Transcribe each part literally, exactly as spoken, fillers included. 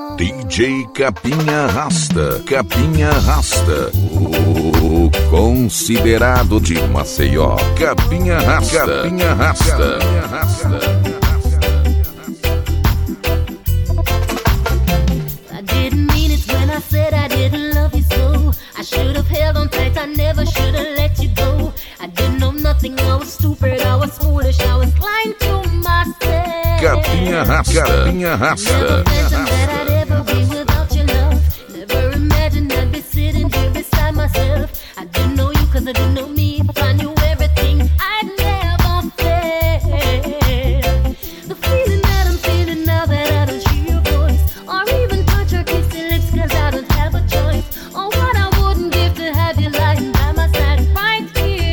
D J Capinha Rasta, Capinha Rasta, o considerado de Maceió. Capinha Rasta, Capinha Rasta, Capinha Rasta. I didn't mean it when I said I didn't love you so. I should have held on tight, I never should have let you go. I didn't know nothing, I was stupid, I was foolish, I was lying to myself. Capinha Rasta, Capinha Rasta. Never imagined that I'd ever be without your love. Never imagined I'd be sitting here beside myself. I didn't know you cause I didn't know me. If I knew everything, I'd never fail. The feeling that I'm feeling now that I don't hear your voice, or even touch or kiss your lips cause I don't have a choice. Oh, what I wouldn't give to have you lying by my side right here,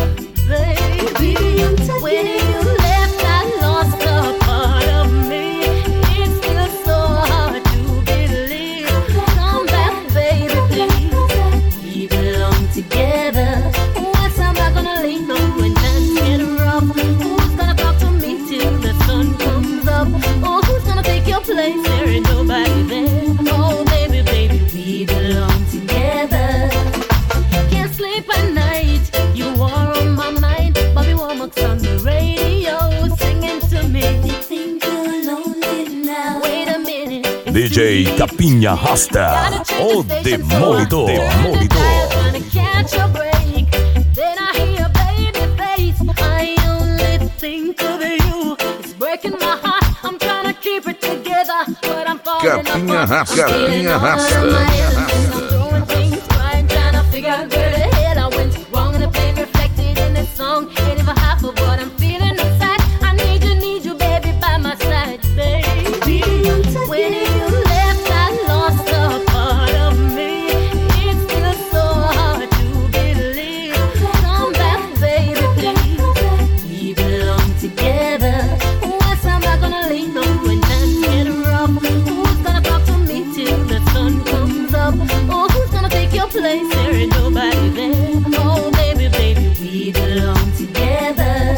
baby. When you left, I lost a part of me. It's still so hard to believe. Come back, baby, please. We belong together. What's am I gonna lean on when times get rough? Who's gonna talk to me till the sun comes up? Oh, who's gonna take your place? There ain't nobody there. Oh, baby, baby, we belong together. Can't sleep at night, you are on my mind. Bobby Womack's on the radio, singing to me. You think you're lonely now? Wait a minute. D J Capinha Rasta, o Demolidor. Demolidor. Trying to catch a break. Then I hear baby face. I only think of you. It's breaking my heart. I'm trying to keep it together, but I'm falling Capinha apart. Rasta, I'm feeling Capinha all Rasta. of my elements. I'm throwing things, trying, trying to figure out where the hell I went wrong, and the pain reflected in this song ain't even half of what I'm feeling inside. I need you, need you, baby, by my side, baby. When you left, I lost a part of me. It's still so hard to believe. Come back, baby, please. We belong together. What's am I gonna lean on when times get rough? Who's gonna talk to me till the sun comes up? Oh, who's gonna take your place? There ain't nobody there. Oh, baby, baby, we belong together.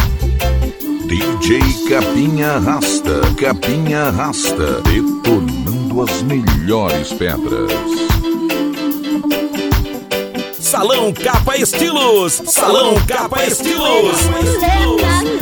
D J Capinha Rasta, Capinha Rasta, detonando as melhores pedras. Salão Capa Estilos. Salão Capa Estilos. Left, I